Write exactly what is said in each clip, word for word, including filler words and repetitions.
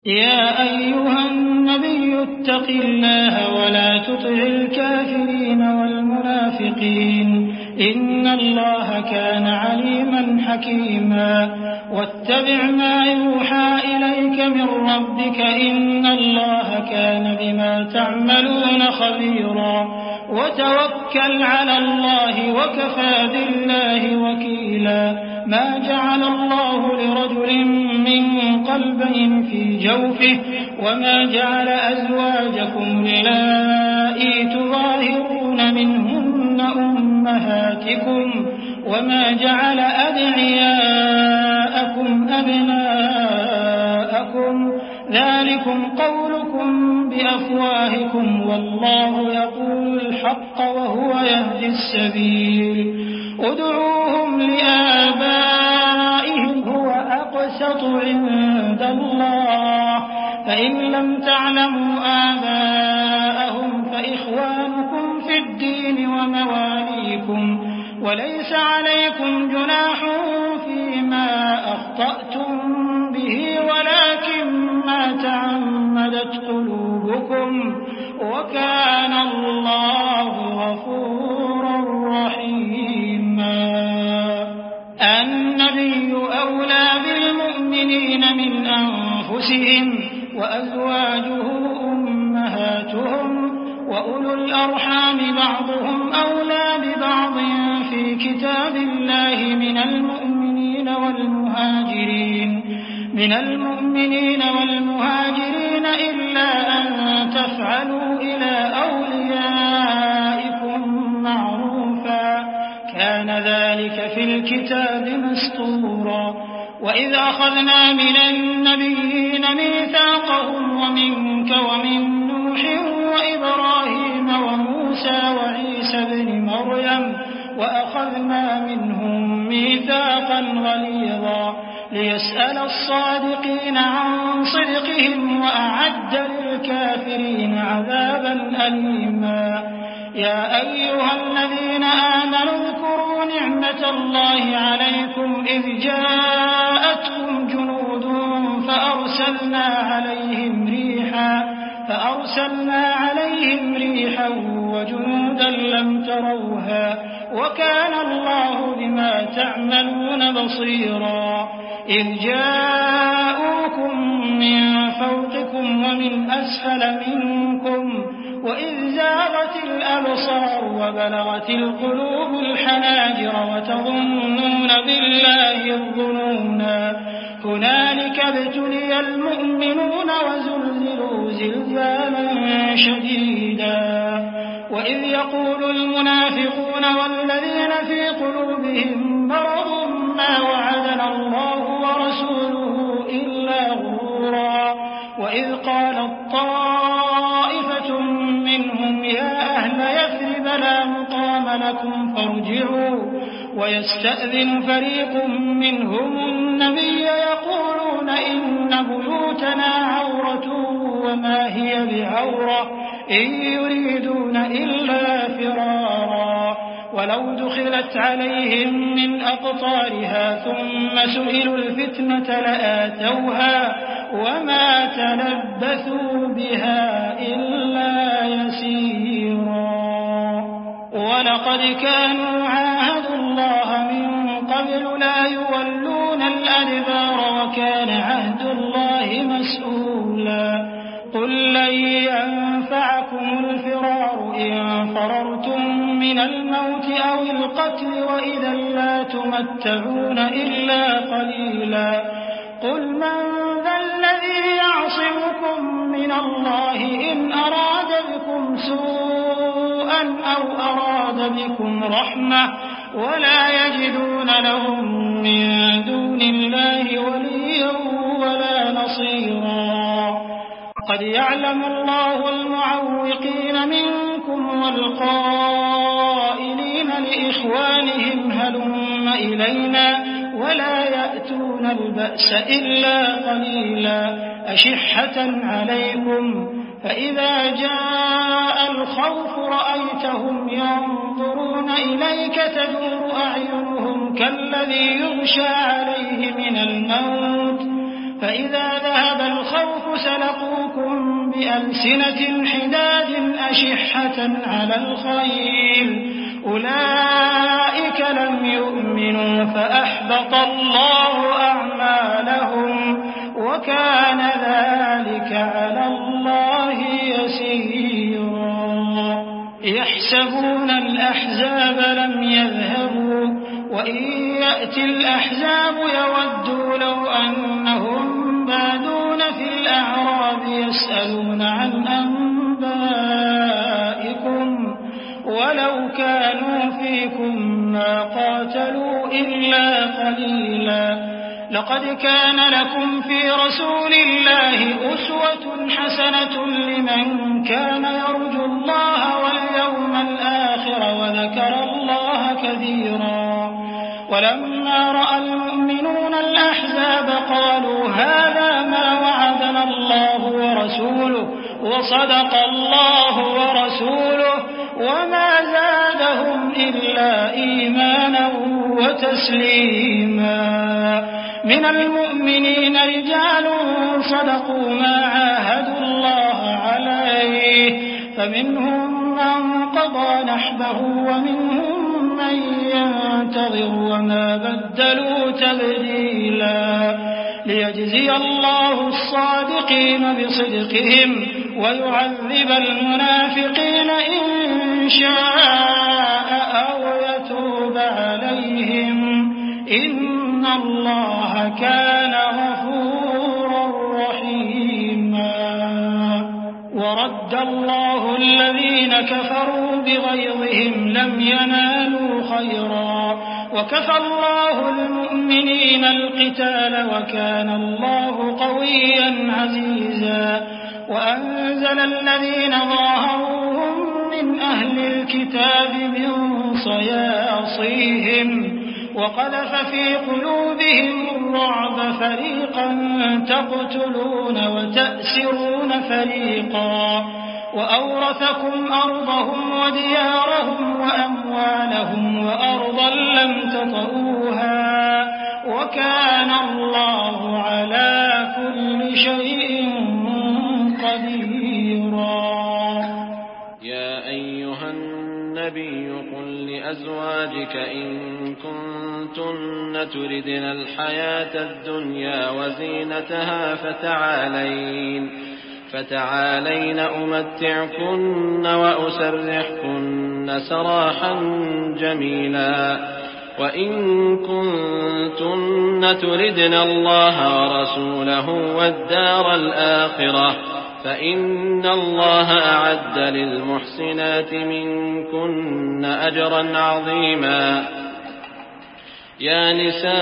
يا أيها النبي اتق الله ولا تطع الكافرين والمنافقين إن الله كان عليما حكيما واتبع ما يوحى إليك من ربك إن الله كان بما تعملون خبيرا وتوكل على الله وكفى بالله وكيلا ما جعل الله لرجل من قلبين في جوفه وما جعل أزواجكم اللائي تظاهرون منهن أمهاتكم وما جعل أدعياءكم أبناءكم ذلكم قولكم بأفواهكم والله يقول الحق وهو يهدي السبيل ادعوهم لآبائهم هو أقسط عند الله فإن لم تعلموا آباءهم فإخوانكم في الدين ومواليكم وليس عليكم جناح فيما أخطأتم به ولكن ما تعمدت قلوبكم وكان الله غفورا رحيما النبي أولى بالمؤمنين من أنفسهم وأزواجه أمهاتهم وأولو الأرحام بعضهم أولى ببعض في كتاب الله من المؤمنين والمهاجرين من المؤمنين والمهاجرين إلا أن تفعلوا إلى أوليائكم معروفا كان ذلك في الكتاب مسطورا وإذ أخذنا من النبيين ميثاقهم ومنك ومن نوح وإبراهيم وموسى وعيسى ابن مريم وأخذنا منهم ميثاقا غليظا ليسأل الصادقين عن صدقهم وأعد للكافرين عذابا أليما يا أيها الذين آمنوا اذكروا نعمة الله عليكم إذ جاءتكم جنود فأرسلنا عليهم ريحا فأرسلنا عليهم ريحا وجنودا لم تروها وكان الله بما تعملون بصيرا إذ جاءوكم من فوقكم ومن أسفل منكم وإذ زاغت الأبصار وبلغت القلوب الحناجر وتظنون بالله الظنونا هنالك ابتلي المؤمنون وزلزلوا زلزالا شديدا وإذ يقول المنافقون والذين في قلوبهم مرض ما وعدنا الله ورسوله إلا غرورا وإذ قالت طائفة منهم يا أهل يثرب لا مقام لكم فارجعوا ويستأذن فريق منهم النبي يقولون إن بيوتنا عورة وما هي بعورة إن يريدون إلا فرارا ولو دخلت عليهم من أقطارها ثم سئلوا الفتنة لآتوها وما تلبثوا بها إلا يسيرا ولقد كانوا عاهدوا الله من قبل لا يولون الأدبار وكان عهد الله مسؤولا قل لن ينفعكم الفرار إن فررتم من الموت أو القتل وإذا لا تمتعون إلا قليلا قل من ذا الذي يعصمكم من الله إن أراد بكم سوءا أو أراد بكم رحمة ولا يجدون لهم من دون الله وليا ولا نصيرا قد يعلم الله المعوقين منكم والقائلين لإخوانهم هلم إلينا ولا يأتون البأس إلا قليلا أشحة عليكم فإذا جاء الخوف رأيتهم ينظرون إليك تدور أعينهم كالذي يغشى عليه من الموت فإذا ذهب الخوف بألسنة حداد أشحة على الخير أولئك لم يؤمنوا فأحبط الله أعمالهم وكان ذلك على الله يسيرا يحسبون الأحزاب لم يذهبوا وإن يأتي الأحزاب يودوا لو أنهم بادون في الأعراب يسألون عن أنبائكم ولو كانوا فيكم ما قاتلوا إلا قليلا لقد كان لكم في رسول الله أسوة حسنة لمن كان يرجو الله واليوم الآخر وذكر الله كثيرا ولما رأى المؤمنون الأحزاب قالوا هذا ما وعدنا الله ورسوله وصدق الله ورسوله وما زادهم إلا إيمانا وتسليما من المؤمنين رجال صدقوا ما عاهدوا الله عليه فمنهم من قضى نحبه ومنهم من ينتظر وما بدلوا تبديلا ليجزي الله الصادقين بصدقهم ويعذب المنافقين إن شاء أو يتوب عليهم إن الله كان غفورا رحيما ورد الله الذين كفروا بغيظهم لم ينالوا خيرا وكفى الله المؤمنين القتال وكان الله قويا عزيزا وأنزل الذين ظاهروهم من أهل الكتاب من صياصيهم وقذف في قلوبهم الرعب فريقا تقتلون وتأسرون فريقا وأورثكم أرضهم وديارهم وأموالهم وأرضا لم تطئوها وكان الله على كل شيء قديرا يا أيها النبي قل لأزواجك إن كنتن تردن الحياة الدنيا وزينتها فتعالين فتعالين أمتعكن وأسرحكن سراحا جميلا وإن كنتن تردن الله ورسوله والدار الآخرة فإن الله أعد للمحسنات منكن أجرا عظيما يا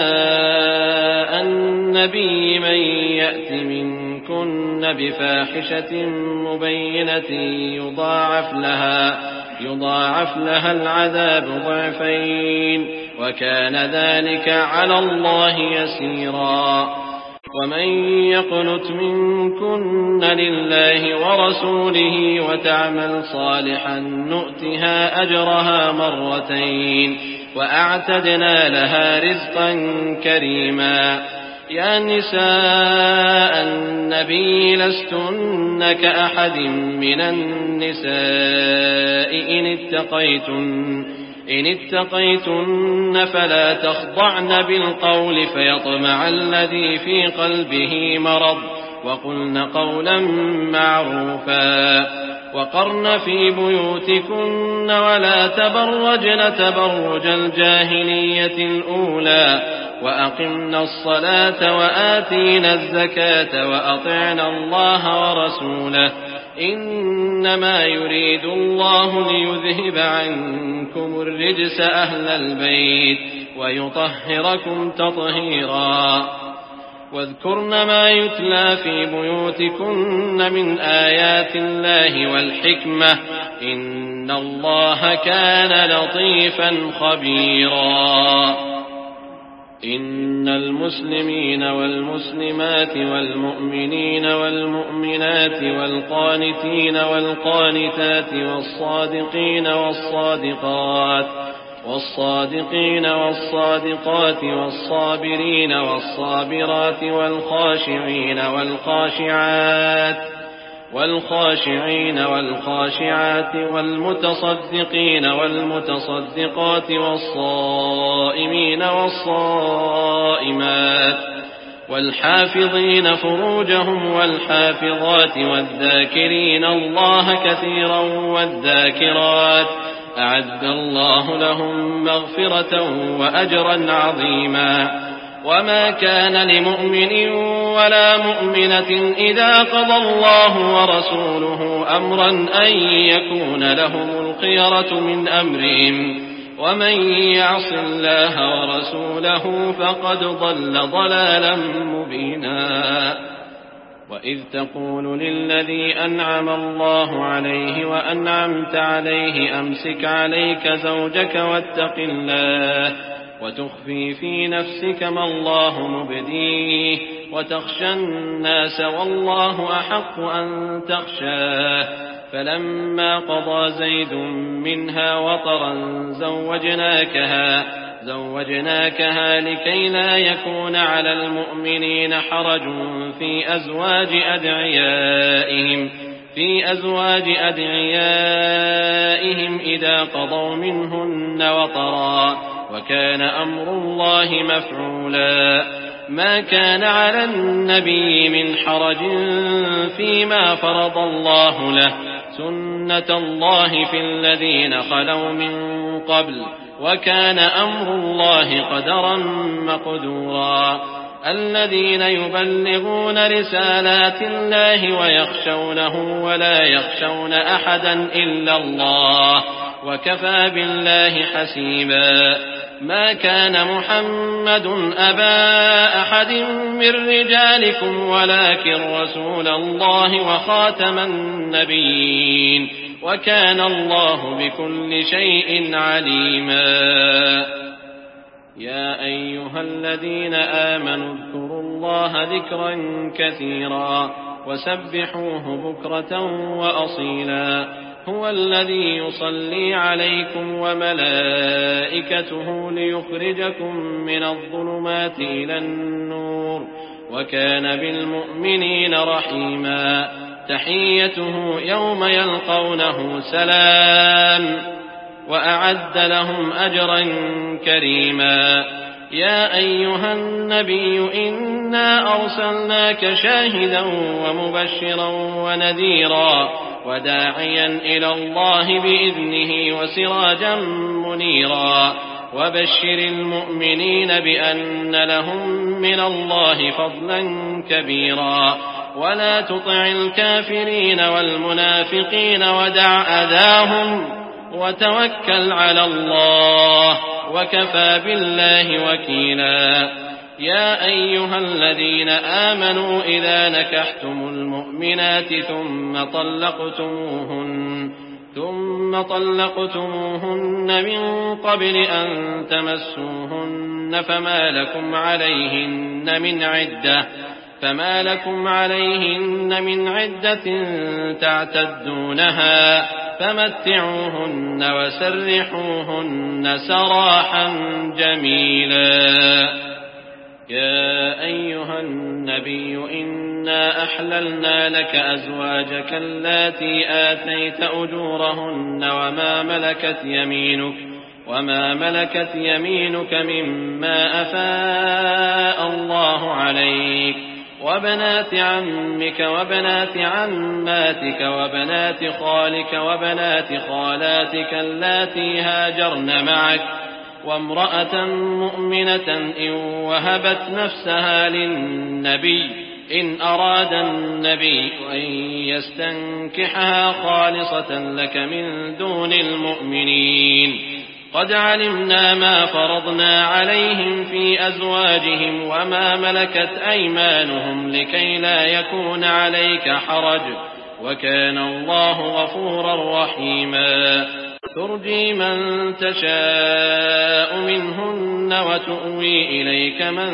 نساء النبي من يأت منكن بفاحشة مبينة يضاعف لها يضاعف لها العذاب ضعفين وكان ذلك على الله يسيرا ومن يقنت منكن لله ورسوله وتعمل صالحا نؤتها أجرها مرتين وأعتدنا لها رزقا كريما يا نساء النبي لستن كأحد من النساء إن اتقيتن إن اتقيتن فلا تخضعن بالقول فيطمع الذي في قلبه مرض وقلن قولا معروفا وقرن في بيوتكن ولا تبرجن تبرج الجاهلية الأولى وأقمنا الصلاة وآتينا الزكاة وأطعنا الله ورسوله إنما يريد الله ليذهب عنكم الرجس أهل البيت ويطهركم تطهيرا واذكرن ما يتلى في بيوتكن من آيات الله والحكمة إن الله كان لطيفا خبيرا إن المسلمين والمسلمات والمؤمنين والمؤمنات والقانتين والقانتات والصادقين والصادقات والصادقين والصادقات والصابرين والصابرات والخاشعين والخاشعات والخاشعين والخاشعات والمتصدقين والمتصدقات والصائمين والصائمات والحافظين فروجهم والحافظات والذاكرين الله كثيرا والذاكرات أعد الله لهم مغفرة وأجرا عظيما. وما كان لمؤمن ولا مؤمنة إذا قضى الله ورسوله أمرا أن يكون لهم الخيرة من أمرهم ومن يعص الله ورسوله فقد ضل ضلالا مبينا. وإذ تقول للذي أنعم الله عليه وأنعمت عليه أمسك عليك زوجك واتق الله وتخفي في نفسك ما الله مبديه وتخشى الناس والله أحق أن تخشاه فلما قضى زيد منها وطرا زوجناكها زوجناكها لكي لا يكون على المؤمنين حرج في أزواج أدعيائهم في أزواج أدعيائهم إذا قضوا منهن وطرا وكان أمر الله مفعولا. ما كان على النبي من حرج فيما فرض الله له سنة الله في الذين خلوا من قبل وكان أمر الله قدرا مقدورا. الذين يبلغون رسالات الله ويخشونه ولا يخشون أحدا إلا الله وكفى بالله حسيبا. ما كان محمد أبا أحد من رجالكم ولكن رسول الله وخاتم النبيين وكان الله بكل شيء عليما. يا أيها الذين آمنوا اذكروا الله ذكرا كثيرا وسبحوه بكرة وأصيلا. هو الذي يصلي عليكم وملائكته ليخرجكم من الظلمات إلى النور وكان بالمؤمنين رحيما. تحيته يوم يلقونه سلام وأعد لهم أجرا كريما. يا أيها النبي إنا أرسلناك شاهدا ومبشرا ونذيرا وداعيا إلى الله بإذنه وسراجا منيرا. وبشر المؤمنين بأن لهم من الله فضلا كبيرا. ولا تطع الكافرين والمنافقين ودع أذاهم وتوكل على الله وكفى بالله وكيلا. يا أيها الذين آمنوا إذا نكحتم المؤمنات ثم طلقتموهن ثم طلقتموهن من قبل أن تمسوهن فما لكم عليهن من عدة فما لكم عليهن من عدة تعتدونها فمتعوهن وسرحوهن سراحا جميلا. يا أيها النبي إنا أحللنا لك أزواجك اللاتي آتيت أجورهن وما ملكت يمينك وما ملكت يمينك مما أفاء الله عليك وبنات عمك وبنات عماتك وبنات خالك وبنات خالاتك اللاتي هاجرن معك وامرأة مؤمنة إن وهبت نفسها للنبي إن أراد النبي أن يستنكحها خالصة لك من دون المؤمنين. قد علمنا ما فرضنا عليهم في أزواجهم وما ملكت أيمانهم لكي لا يكون عليك حرج وكان الله غفورا رحيما. ترجي من تشاء منهن وتؤوي إليك من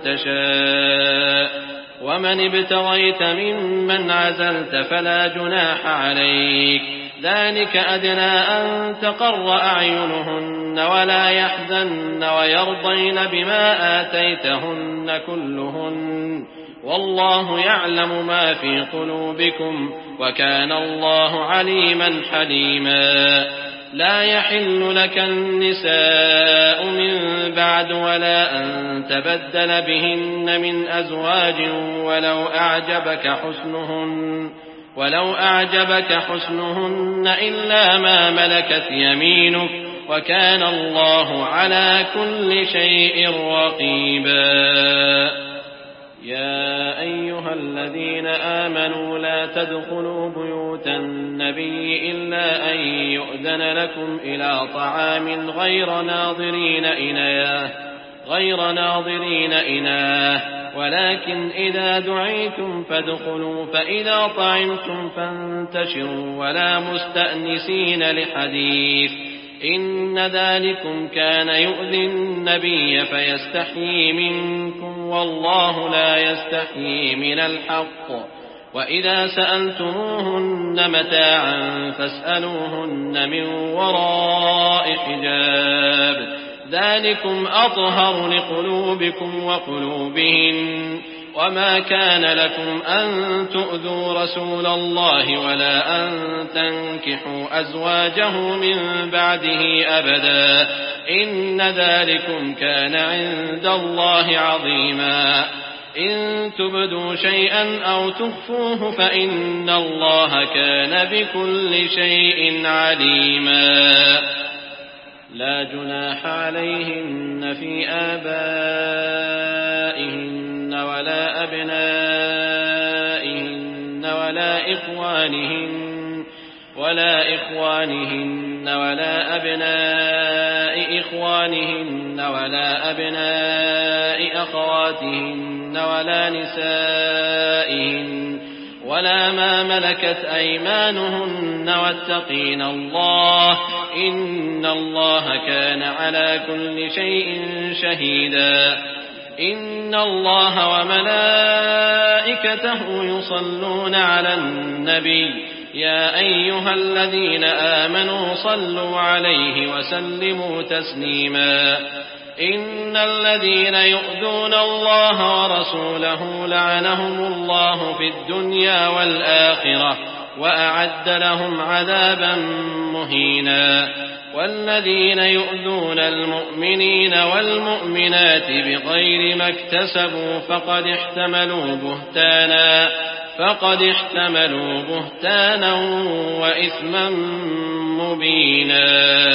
تشاء ومن ابتغيت ممن عزلت فلا جناح عليك. ذلك أدنى أن تقر أعينهن ولا يحزن ويرضين بما آتيتهن كلهن والله يعلم ما في قلوبكم وكان الله عليما حليما. لا يحل لك النساء من بعد ولا أن تبدل بهن من أزواج ولو أعجبك حسنهن ولو أعجبك حسنهن إلا ما ملكت يمينك وكان الله على كل شيء رقيبا. يا أيها الذين آمنوا لا تدخلوا بيوت النبي إلا أن يؤذن لكم إلى طعام غير ناظرين إناه غير ناظرين إناه ولكن إذا دعيتم فادخلوا فإذا طعمتم فانتشروا ولا مستأنسين لحديث إن ذلكم كان يؤذي النبي فيستحيي منكم والله لا يستحيي من الحق. وإذا سألتموهن متاعا فاسألوهن من وراء حجاب ذلكم أطهر لقلوبكم وقلوبهن. وما كان لكم أن تؤذوا رسول الله ولا أن تنكحوا أزواجه من بعده أبدا إن ذلكم كان عند الله عظيما. إن تبدوا شيئا أو تخفوه فإن الله كان بكل شيء عليما. لا جناح عليهن في آبائهن ولا أبنائهن ولا إخوانهن ولا إخوانهن ولا أبناء إخوانهن ولا أبناء أخواتهن ولا نسائهن ولا ما ملكت أيمانهن واتقين الله إن الله كان على كل شيء شهيدا. إن الله وملائكته يصلون على النبي يا أيها الذين آمنوا صلوا عليه وسلموا تسليما. إن الذين يؤذون الله ورسوله لعنهم الله في الدنيا والآخرة وأعد لهم عذابا مهينا. والذين يؤذون المؤمنين والمؤمنات بغير ما اكتسبوا فقد احتملوا بهتانا فقد احتملوا بهتانا وإثما مبينا.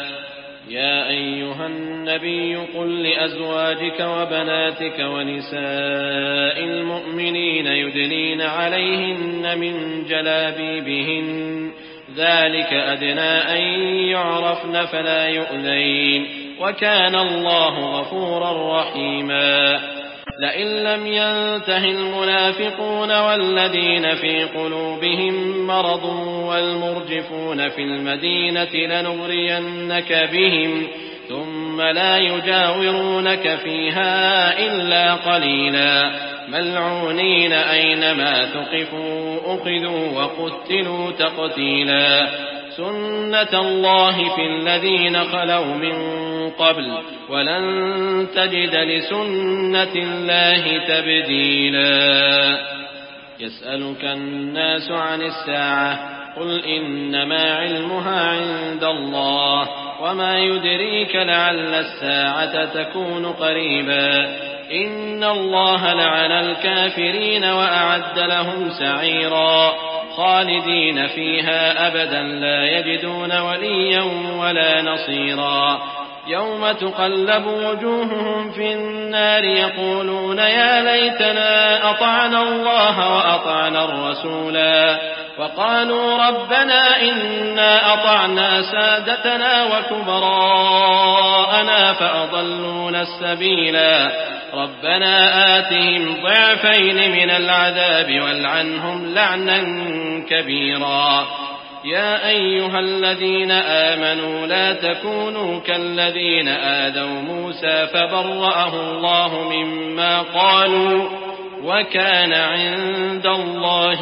يا أيها النبي قل لأزواجك وبناتك ونساء المؤمنين يدنين عليهن من جلابيبهن ذلك أدنى أن يعرفن فلا يؤذين وكان الله غفورا رحيما. لئن لم ينته المنافقون والذين في قلوبهم مرض والمرجفون في المدينة لنغرينك بهم ثم لا يجاورونك فيها إلا قليلا ملعونين أينما ثقفوا أخذوا وقتلوا تقتيلا. سنة الله في الذين خلوا من قبل ولن تجد لسنة الله تبديلا. يسألك الناس عن الساعة قل إنما علمها عند الله وما يدريك لعل الساعة تكون قريبا. إن الله لعن الكافرين وأعد لهم سعيرا خالدين فيها أبدا لا يجدون وليا ولا نصيرا. يوم تقلب وجوههم في النار يقولون يا ليتنا أطعنا الله وأطعنا الرسولا وقالوا ربنا إنا أطعنا سادتنا وكبراءنا فأضلونا السبيلا ربنا آتهم ضعفين من العذاب والعنهم لعنا كبيرا. يا أيها الذين آمنوا لا تكونوا كالذين آذوا موسى فبرأه الله مما قالوا وكان عند الله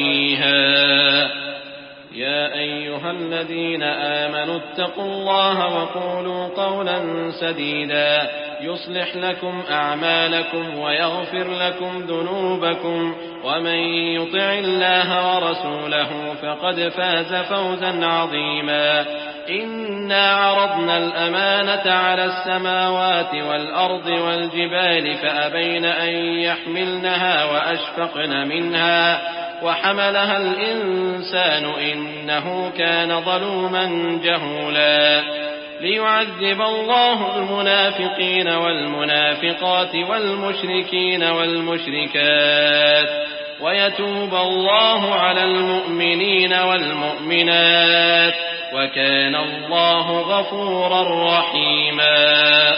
وجيها. يا أيها الذين آمنوا اتقوا الله وقولوا قولا سديدا يصلح لكم أعمالكم ويغفر لكم ذنوبكم ومن يطع الله ورسوله فقد فاز فوزا عظيما إنا عرضنا الأمانة على السماوات والأرض والجبال فأبين أن يحملنها وأشفقن منها وحملها الإنسان إنه كان ظلوما جهولا ليعذب الله المنافقين والمنافقات والمشركين والمشركات ويتوب الله على المؤمنين والمؤمنات وكان الله غفورا رحيما